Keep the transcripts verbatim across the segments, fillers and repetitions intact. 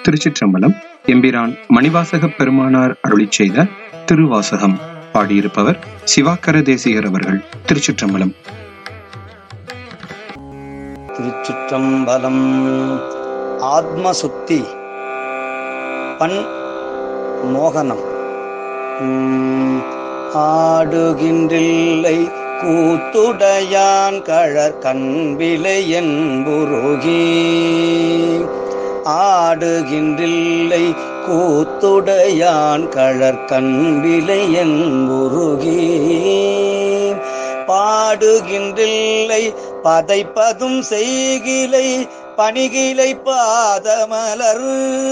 திருச்சிற்றம்பலம். எம்பிரான் மணிவாசக பெருமானார் அருளிச் செய்த திருவாசகம். பாடியிருப்பவர் சிவாக்கர தேசிகர் அவர்கள். திருச்சிற்றம்பலம். திருச்சிற்றம்பலம். ஆத்மசுத்தி. பண் மோகனம். ஆடுகின்றில்லை கூத்துடையான் கழற் கண்விலை என்புருகி. ஆடுகின்றில்லை கூத்துடையான் கழற் கண்விலை என்புருகி. பாடுகின்றில்லை பதைப்பதும் செய்கிலை பணிகிலை பாதமலர்.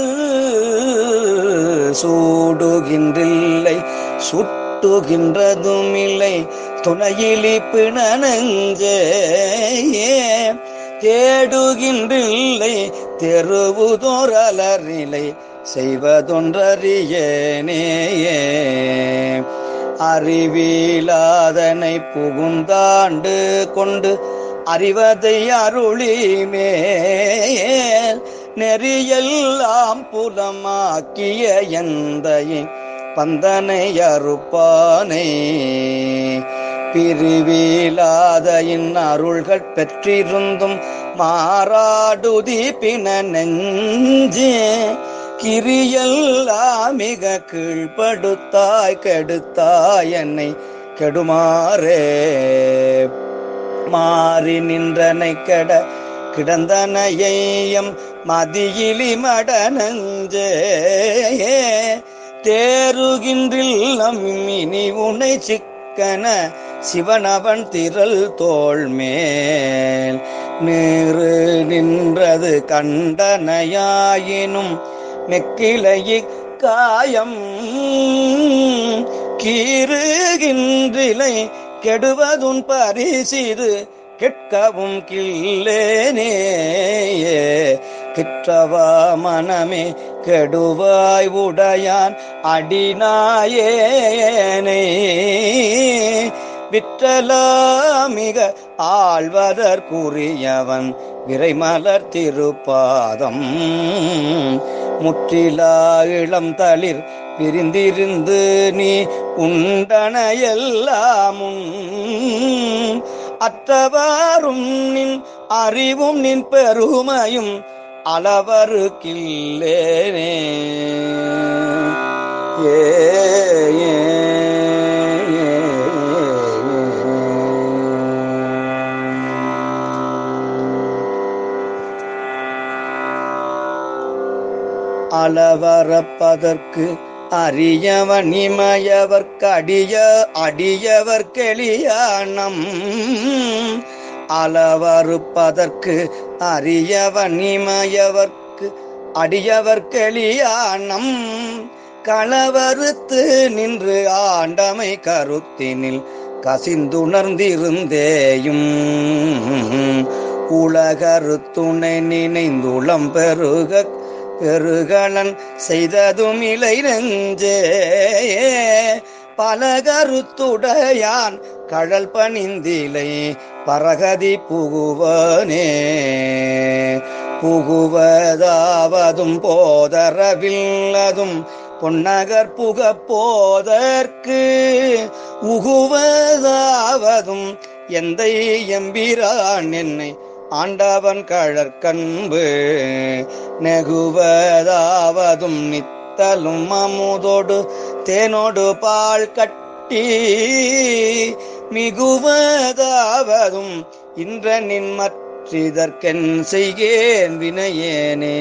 சூடுகின்றில்லை சுட்டுகின்றதும் இல்லை துணையிலி பிணனஞ்சே. தேடுகின்றில்லை தெருவுதோரலர் நிலை செய்வதொன்றறியேனே. அறிவிலாதனை புகுந்தாண்டு கொண்டு அறிவதை அருளிமேல் நெறியெல்லாம் புலமாக்கிய எந்தையை பந்தனை அறுப்பானை. பிரிவிலாதையின் அருள்கள் பெற்றிருந்தும் மாறாடுதி பின நெஞ்சே. கிரியெல்லாம் மிக கீழ்படுத்தாய் கெடுத்தாய் என்னை கெடுமாறே. மாறி நின்றனை கெட கிடந்தனையம் மதியிலி மடனஞ்சே. தேருகின்றில்லம் இனி உனை சிக்கன சிவனவன் திரள் தோள் மேல். நீரு நின்றது கண்டனையாயினும் மெக்கிளையிக் காயம். கீறுகின்றிலை கெடுவதுன் பரிசிது கெட்கவும் கில்லேனே. கிற்றவா மனமே கெடுவாய் உடையான் அடிநாயேனை. விற்றலாமிக ஆழ்வதற்குரியவன் விரைமலர் திருப்பாதம். முற்றிலா இளம் தளிர் பிரிந்திருந்து நீ உண்டனையெல்லாமும். அற்றவாறும் நின் அறிவும் நின் பெருமையும் அளவரு கில்லேனே. ஏ அளவரப்பதற்கு அரியவன் இமயவர்க்கு அடிய அடியவர் கெளியானம். அளவறுப்பதற்கு அரியவன் இமயவர்க்கு அடியவர் கெளியானம். களவறுத்து நின்று ஆண்டமை கருத்தினில் கசிந்துணர்ந்திருந்தேயும். உலகருத்துணை நினைந்துளம் பெருக பெருகளன் செய்ததும் இலை நெஞ்சே. பலகருத்துடையான் கழல் பணிந்திலை பரகதி புகுவனே. புகுவதாவதும் போதரவில்லதும் பொன்னகர் புக போதற்கு. உகுவதாவதும் எந்தை எம்பிரான் என்னை ஆண்டவன் கழற்கன்பு. நெகுவதாவதும் நித்தலும் அமுதோடு தேனோடு பால் கட்டி. மிகுவதாவதும் இன்ற நின் மற்றிதற்கென் செய்கேன் வினையேனே.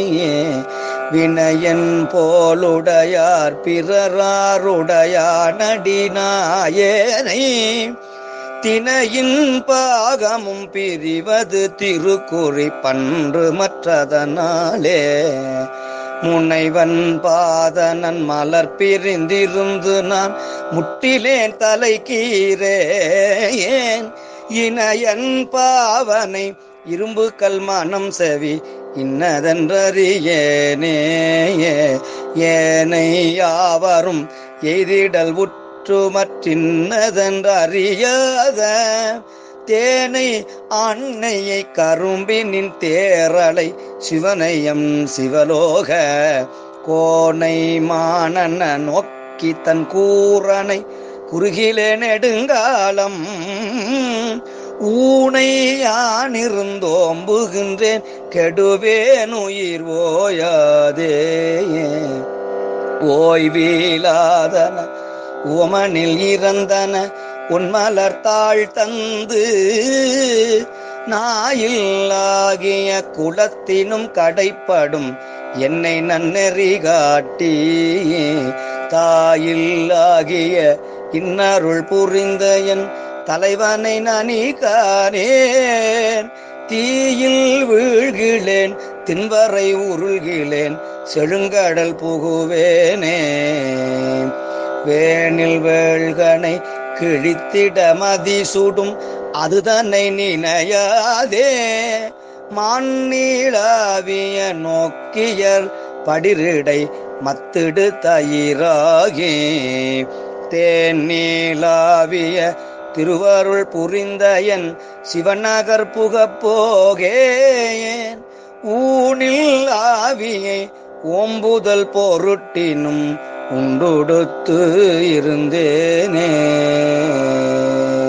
வினயன் போலுடையார் பிறராருடையார் நடினாயேனை. தினையின் பாகமும் பிரிவது திருக்குறி பன்று மற்றதனாலே. முனைவன் பாதனன் மலர் பிரிந்திருந்து நான் முட்டிலேன் தலை கீரேன். இனையன் பாவனை இரும்பு கல்மானம் செவி இன்னதென்றறியேனே. ஏனை யாவரும் எய்திடல் உற்று மற்றின்னதென்றறியாத தேனை அன்னையை கரும்பினின் தேரலை சிவனையம் சிவலோக கோனை மானன நோக்கி தன் கூறனை குறுகிலே நெடுங்காலம் ஊனை யானிருந்தோம்புகின்றேன் கெடுவேன் உயிர் ஓயாதே ஓய்வீலாதன உமனில் இறந்தன உன்மலர் தாழ் தந்து நாயில்லாகிய குலத்தினும் கடைப்படும் என்னை நன்னெறி காட்டி தாயில்லாகிய இன்னருள் புரிந்த என் தலைவனை நனி காணேன் தீயில் வீழ்கிலேன் தின்வரை உருள்கிலேன் செழுங்கடல் புகுவேனே வேனில் வேள்கனை கிழித்திட மதி சுடும் அது தன்னை நினையாதே மான்நீளாவிய நோக்கியர் படிரிடை மத்திடு தயிராகி தேநீளாவிய திருவருள் புரிந்த என் சிவநகர் புகப் போகேன் ஊனில் ஆவியை ஓம்புதல் பொருட்டினும் உண்டுடுத்து இருந்தேனே.